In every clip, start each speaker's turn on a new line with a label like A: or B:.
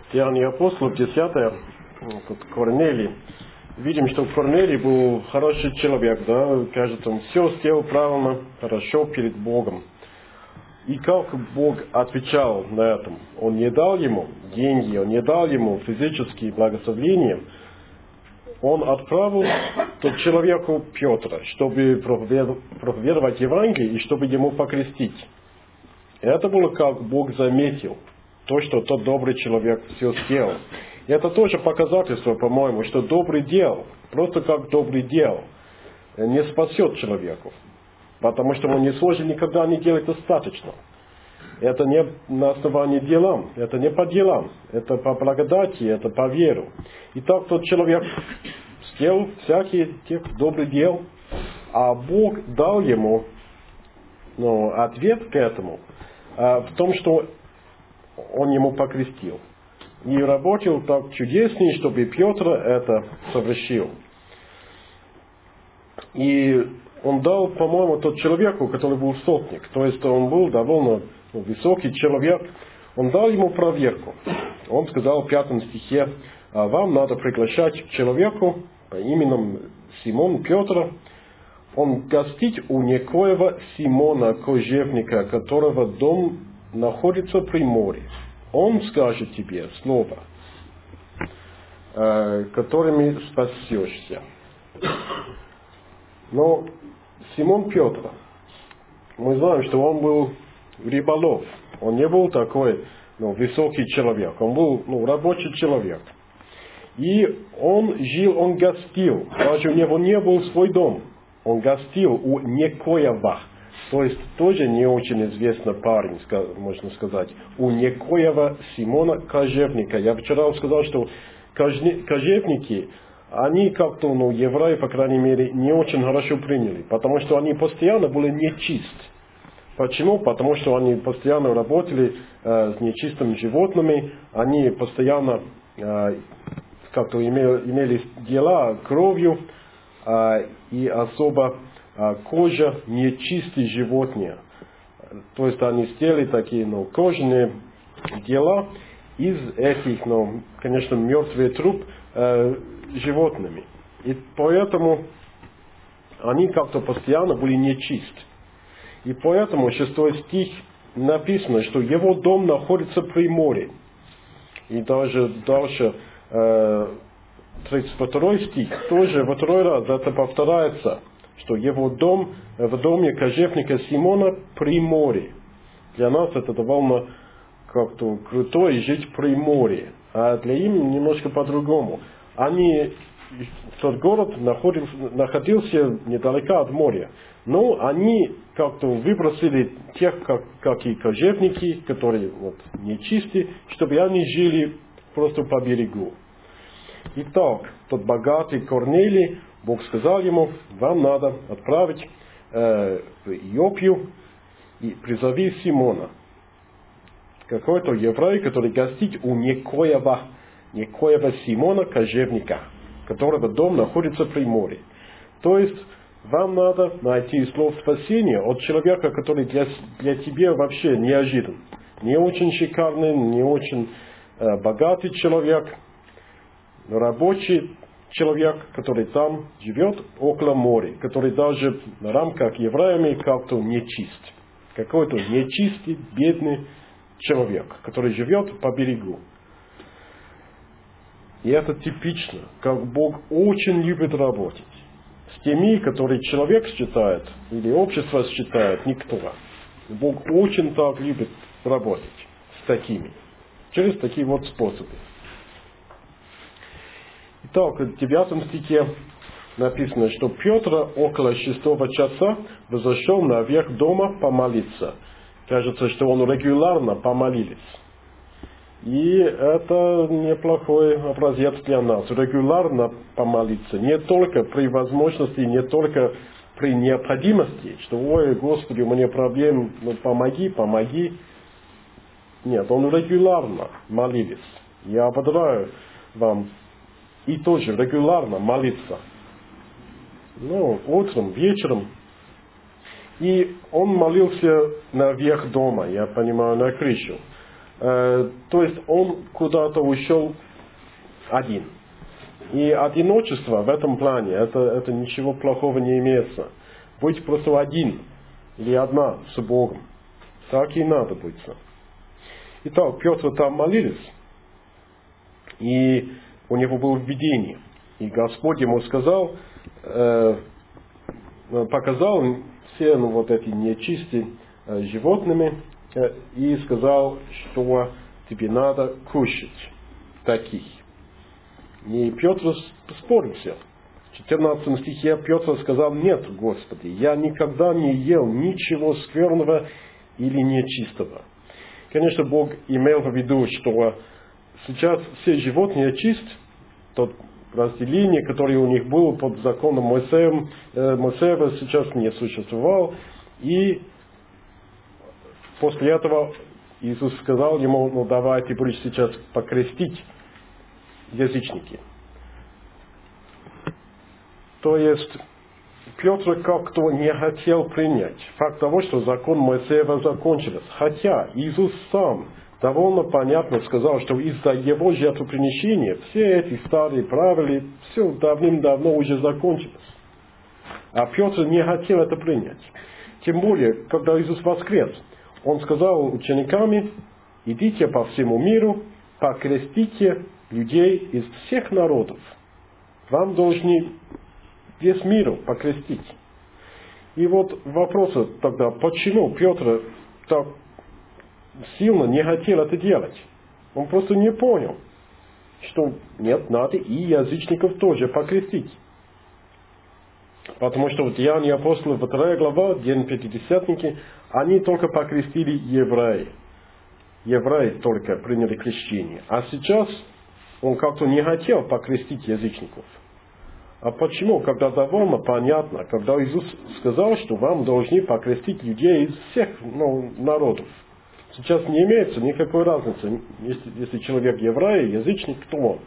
A: Деяния апостолов, 10 тут Корнелий. Видим, что Корнелий был хороший человек, да, кажется, он все сделал правильно, хорошо перед Богом. И как Бог отвечал на этом? Он не дал ему деньги, он не дал ему физические благословения. Он отправил тот человеку Петра, чтобы проповедовать Евангелие и чтобы ему покрестить. И это было, как Бог заметил, то, что тот добрый человек все сделал. И это тоже показательство, по-моему, что добрый дел, просто как добрый дел, не спасет человеку. Потому что он не сможет никогда не делать достаточно. Это не на основании делам, это не по делам, это по благодати, это по веру. И так тот человек сделал всякие тех добрых дел, а Бог дал ему ответ к этому в том, что он ему покрестил. И работал так чудеснее, чтобы Петр это совершил. И он дал, по-моему, тот человеку, который был сотник, то есть он был довольно высокий человек, он дал ему проверку. Он сказал в 5 стихе: вам надо приглашать к человеку по имени Симон Петр, он гостить у некоего Симона Кожевника, которого дом находится при море. Он скажет тебе слово, которыми спасешься. Но Симон Петр, мы знаем, что он был рыболов. Он не был такой высокий человек. Он был рабочий человек. И он жил, он гостил. Даже у него не был свой дом. Он гостил у некоего. То есть тоже не очень известный парень, можно сказать. У некоего Симона Кожевника. Я вчера сказал, что кожевники, они как-то, евреи, по крайней мере, не очень хорошо приняли. Потому что они постоянно были нечисты. Почему? Потому что они постоянно работали с нечистыми животными. Они постоянно как-то имели дела кровью. И особо кожа нечистые животные. То есть они сделали такие кожаные дела из этих, конечно, мертвых труп животными. И поэтому они как-то постоянно были нечисты. И поэтому 6 стих написано, что его дом находится при море. И даже дальше 32 стих тоже во 2 раз это повторяется, что его дом в доме кожевника Симона при море. Для нас это довольно как-то круто жить при море, а для них немножко по-другому. Тот город находился недалеко от моря, но они как-то выбросили тех, как и кожевники, которые нечистые, чтобы они жили просто по берегу. Итак, тот богатый Корнелий, Бог сказал ему: вам надо отправить в Иопию и призови Симона. Какой-то еврей, который гостит у некоего Симона Кожевника, которого дом находится при море. То есть, вам надо найти слово спасения от человека, который для тебя вообще неожидан. Не очень шикарный, не очень богатый человек, рабочий человек, который там живет около моря, который даже на рамках евреями как-то нечист. Какой-то нечистый, бедный человек, который живет по берегу. И это типично, как Бог очень любит работать с теми, которые человек считает, или общество считает никто. Бог очень так любит работать с такими, через такие способы. Итак, в 9 стихе написано, что Петр около 6 часа взошел наверх дома помолиться. Кажется, что он регулярно помолились. И это неплохой образец для нас. Регулярно помолиться. Не только при возможности, не только при необходимости, что, ой, Господи, у меня проблем, помоги. Нет, он регулярно молились. Я ободряю вам и тоже регулярно молиться. Утром, вечером. И он молился наверх дома, я понимаю, на крышу. То есть он куда-то ушел один. И одиночество в этом плане, это ничего плохого не имеется. Быть просто один или одна с Богом. Так и надо быть. Итак, Петр там молились, и у него было видение. И Господь ему сказал, показал все вот эти нечистые животными, и сказал, что тебе надо кушать таких. И Петр спорился. В 14 стихе Петр сказал: нет, Господи, я никогда не ел ничего скверного или нечистого. Конечно, Бог имел в виду, что сейчас все животные чист, тот разделение, которое у них было под законом Моисеева, сейчас не существовало. И после этого Иисус сказал ему: ну давай ты будешь сейчас покрестить язычники. То есть Петр как-то не хотел принять факт того, что закон Моисеева закончился. Хотя Иисус сам довольно понятно сказал, что из-за его жертвоприношения все эти старые правила, все давным-давно уже закончилось. А Петр не хотел это принять. Тем более, когда Иисус воскрес, он сказал ученикам: идите по всему миру, покрестите людей из всех народов. Вам должны весь мир покрестить. И вот вопрос тогда, почему Петр так сильно не хотел это делать? Он просто не понял, что нет, надо и язычников тоже покрестить. Потому что в Деянии апостолов 2 глава, День Пятидесятники, они только покрестили евреи. Евреи только приняли крещение. А сейчас он как-то не хотел покрестить язычников. А почему? Когда довольно понятно, когда Иисус сказал, что вам должны покрестить людей из всех народов. Сейчас не имеется никакой разницы, если человек еврей, язычник, кто он.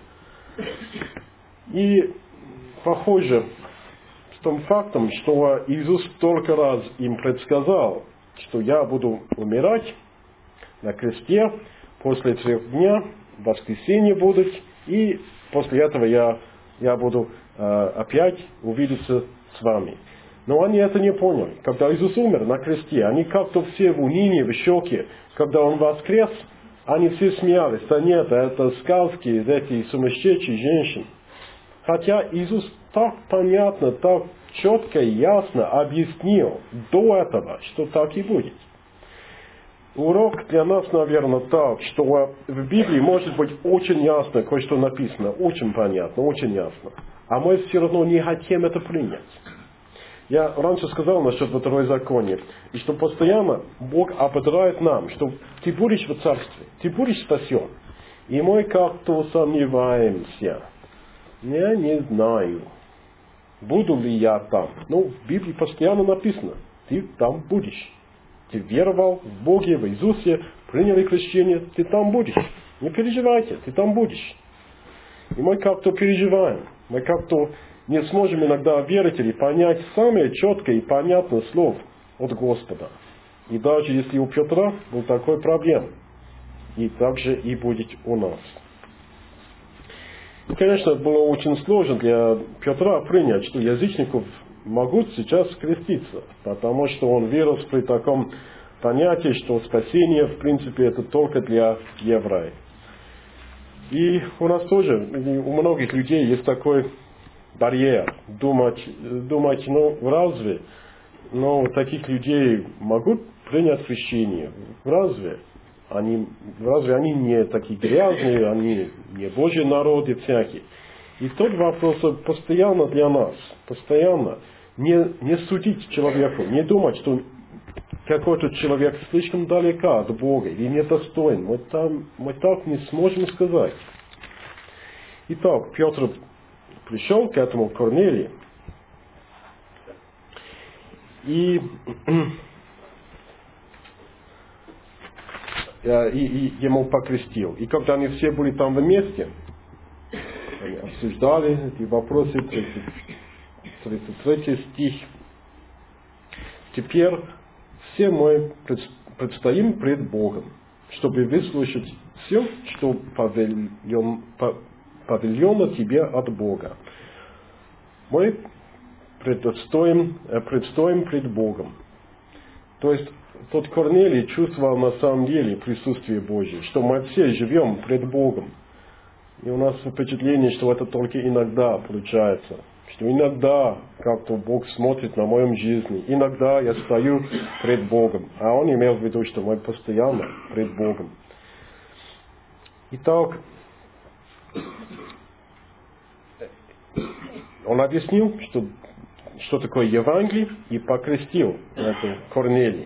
A: И похоже с том фактом, что Иисус только раз им предсказал, что я буду умирать на кресте, после 3 дня, в воскресенье будут, и после этого я буду опять увидеться с вами. Но они это не поняли. Когда Иисус умер на кресте, они как-то все в унынии, в шоке. Когда Он воскрес, они все смеялись. Да нет, это сказки, эти сумасшедшие женщины. Хотя Иисус так понятно, так четко и ясно объяснил до этого, что так и будет. Урок для нас, наверное, так, что в Библии может быть очень ясно кое-что написано, очень понятно, очень ясно. А мы все равно не хотим это принять. Я раньше сказал насчет второзакония, и что постоянно Бог ободряет нам, что ты будешь в царстве, ты будешь спасен. И мы как-то сомневаемся. Я не знаю, буду ли я там. Но в Библии постоянно написано, ты там будешь. Ты веровал в Боге, в Иисусе, приняли крещение, ты там будешь. Не переживайте, ты там будешь. И мы как-то переживаем. Мы как-то не сможем иногда верить или понять самое четкое и понятное слово от Господа. И даже если у Петра был такой проблем, и также и будет у нас. И, конечно, было очень сложно для Петра принять, что язычников могут сейчас креститься, потому что он вырос при таком понятии, что спасение, в принципе, это только для евреев. И у нас тоже, у многих людей есть такой барьер, думать, разве, таких людей могут принять крещение? Разве они не такие грязные, они не Божий народ и всякие? И тот вопрос постоянно для нас, постоянно не судить человеку, не думать, что какой-то человек слишком далеко от Бога или недостоин. Мы так не сможем сказать. Итак, Петр пришел к этому Корнелию и ему покрестил. И когда они все были там вместе, они обсуждали эти вопросы, 33 стих. Теперь все мы предстоим пред Богом. чтобы выслушать все, что повелено тебе от Бога. Мы предстоим пред Богом. То есть тот Корнелий чувствовал на самом деле присутствие Божье, что мы все живем пред Богом. И у нас впечатление, что это только иногда получается. Что иногда как-то Бог смотрит на мою жизнь. Иногда я стою пред Богом. А он имел в виду, что мы постоянно пред Богом. Итак, он объяснил, что такое Евангелие, и покрестил это Корнелий.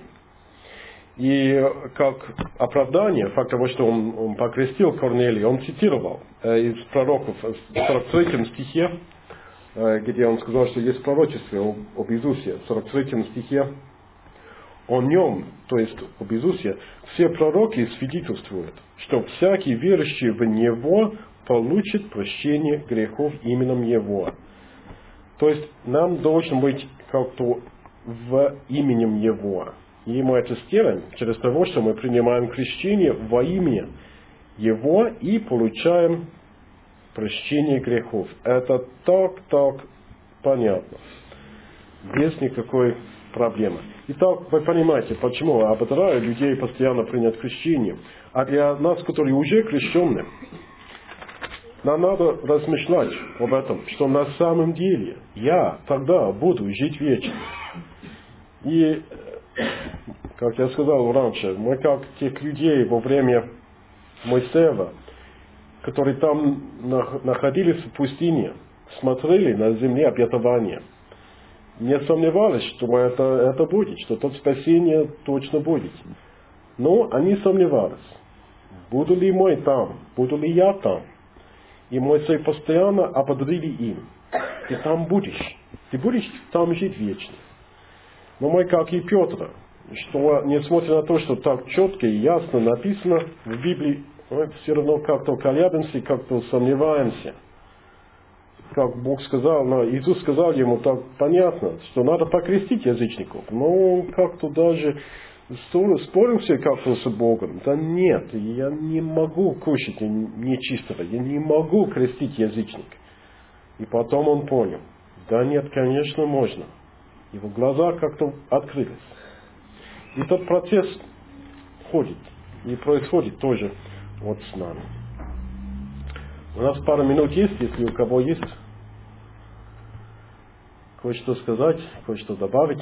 A: И как оправдание факта того, что он покрестил Корнелия, он цитировал из пророков в 43 стихе, где он сказал, что есть пророчество об Иисусе. В 43 стихе о нем, то есть об Иисусе, все пророки свидетельствуют, что всякий верующий в Него получит прощение грехов именем Его. То есть нам должен быть как-то в именем Его. И мы это сделаем через того, что мы принимаем крещение во имя Его и получаем прощение грехов. Это так понятно. Без никакой проблемы. Итак, вы понимаете, почему я ободряю людей постоянно принять крещение. А для нас, которые уже крещены, нам надо размышлять об этом, что на самом деле я тогда буду жить вечно. И как я сказал раньше, мы как тех людей во время Моисея, которые там находились в пустыне, смотрели на земле обетования. Не сомневались, что это будет, что то спасение точно будет. Но они сомневались, буду ли мы там, буду ли я там. И Моисей постоянно ободрили им. Ты там будешь, ты будешь там жить вечно. Но мы, как и Петр, что несмотря на то, что так четко и ясно написано в Библии, мы все равно как-то колеблемся, как-то сомневаемся. Как Бог сказал, Иисус сказал ему так понятно, что надо покрестить язычников. Но он как-то даже спорился как-то с Богом. Да нет, я не могу кушать нечистого, я не могу крестить язычник. И потом он понял, да нет, конечно, можно. Его глаза как-то открылись. И тот процесс ходит. И происходит тоже вот с нами. У нас пару минут есть, если у кого есть кое-что сказать, кое-что добавить.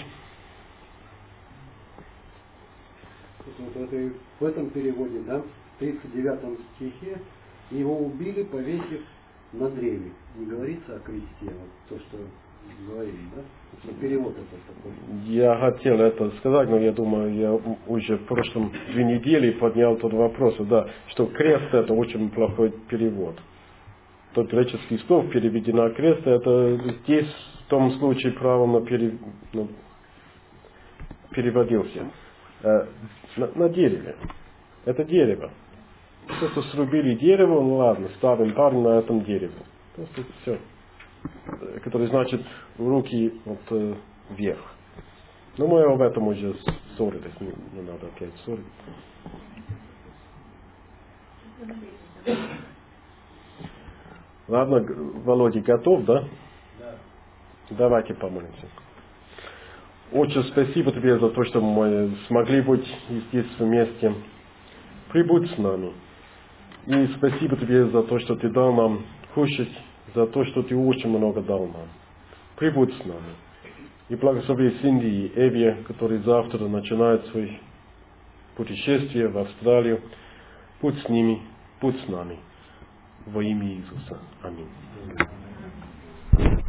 B: Вот в этом переводе, да, в 39 стихе, его убили, повесив на древе. Не говорится о кресте, вот то, что говорили, да? Перевод этот такой.
A: Я хотел это сказать, но я думаю, я уже в прошлом 2 недели поднял тот вопрос, да, что крест это очень плохой перевод. Тот греческий слово переведено крест, это здесь в том случае правильно переводился. На дереве. Это дерево. Просто срубили дерево, ну ладно, ставим парень на этом дереве. Просто все. Который значит руки вот, вверх. Но мы об этом уже ссорились, не надо опять ссориться. Ладно, Володя, готов, да?
B: Да.
A: Давайте помолимся. Отче, спасибо Тебе за то, что мы смогли быть здесь вместе. Прибудь с нами. И спасибо Тебе за то, что Ты дал нам кушать, за то, что Ты очень много дал нам. Прибудь с нами. И благослови Синди и Эви, которые завтра начинают свое путешествие в Австралию. Будь с ними, будь с нами. Во имя Иисуса. Аминь.